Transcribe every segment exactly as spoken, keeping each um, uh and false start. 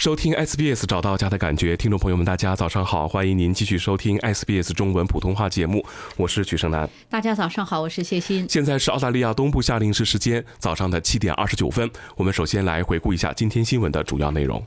收听 S B S 找到家的感觉，听众朋友们大家早上好，欢迎您继续收听 S B S 中文普通话节目，我是曲胜男。 大家早上好，我是谢欣。 现在是澳大利亚东部夏令时时间早上的七点二十九分，我们首先来回顾一下今天新闻的主要内容。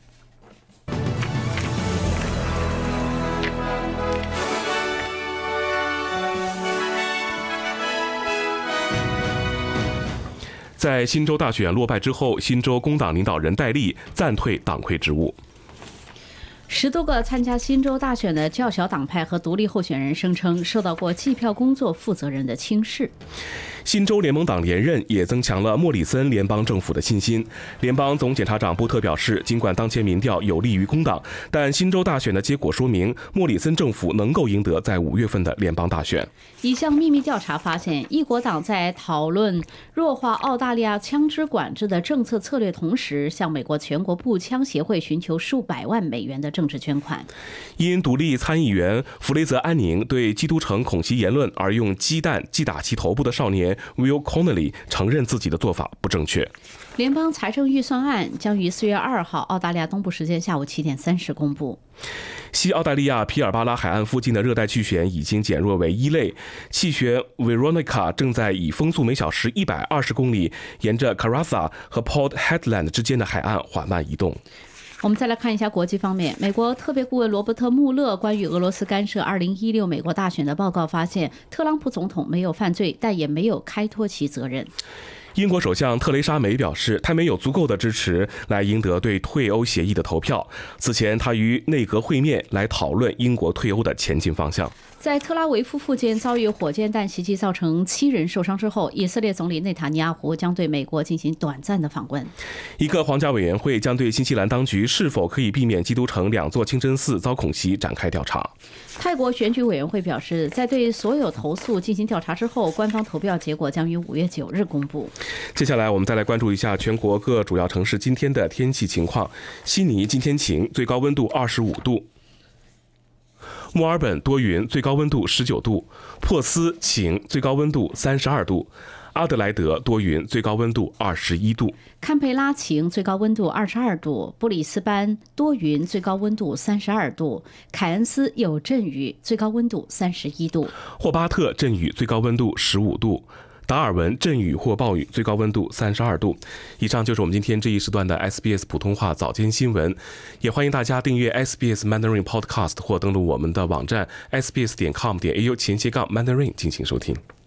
在新州大选落败之后，新州工党领导人戴利暂退党魁职务。 十多个参加新州大选的较小党派和独立候选人声称受到过计票工作负责人的轻视。 新州联盟党连任也增强了莫里森联邦政府的信心。联邦总检察长波特表示，尽管当前民调有利于工党，但新州大选的结果说明莫里森政府能够赢得在五月份的联邦大选。 一项秘密调查发现，一国党在讨论弱化澳大利亚枪支管制的政策策略同时，向美国全国步枪协会寻求数百万美元的政治捐款。 因独立参议员弗雷泽·安宁对基督城恐袭言论而用鸡蛋击打其头部的少年 Will Connolly 承认自己的做法不正确。 联邦财政预算案将于四月二号澳大利亚东部时间下午七点三十公布。 西澳大利亚皮尔巴拉海岸附近的热带气旋已经减弱为一类，气旋 Veronica 正在以风速每小时一百二十公里沿着 Karratha 和 Port Hedland 之间的海岸缓慢移动。 我们再来看一下国际方面，美国特别顾问罗伯特·穆勒关于俄罗斯干涉二零一六美国大选的报告发现，特朗普总统没有犯罪，但也没有开脱其责任。 英国首相特蕾莎梅表示，她没有足够的支持来赢得对退欧协议的投票。此前，她与内阁会面来讨论英国退欧的前进方向。 在特拉维夫附近遭遇火箭弹袭击，造成七人受伤之后，以色列总理内塔尼亚胡将对美国进行短暂的访问。 一个皇家委员会将对新西兰当局是否可以避免基督城两座清真寺遭恐袭展开调查。 泰国选举委员会表示，在对所有投诉进行调查之后，官方投票结果将于五月九日公布。 接下来我们再来关注一下全国各主要城市今天的天气情况。悉尼今天晴，最高温度二十五度。墨尔本多云，最高温度十九度；珀斯晴，最高温度三十二度；阿德莱德多云，最高温度二十一度； 堪培拉晴，最高温度二十二度；布里斯班多云，最高温度三十二度；凯恩斯有阵雨，最高温度三十一度； 霍巴特阵雨，最高温度十五度；达尔文阵雨或暴雨，最高温度三十二度。以上就是我们今天这一时段的 S B S 普通话早间新闻，也欢迎大家订阅 S B S Mandarin Podcast 或登录我们的网站 s b s 点 com 点 a u 前斜杠 Mandarin 进行收听。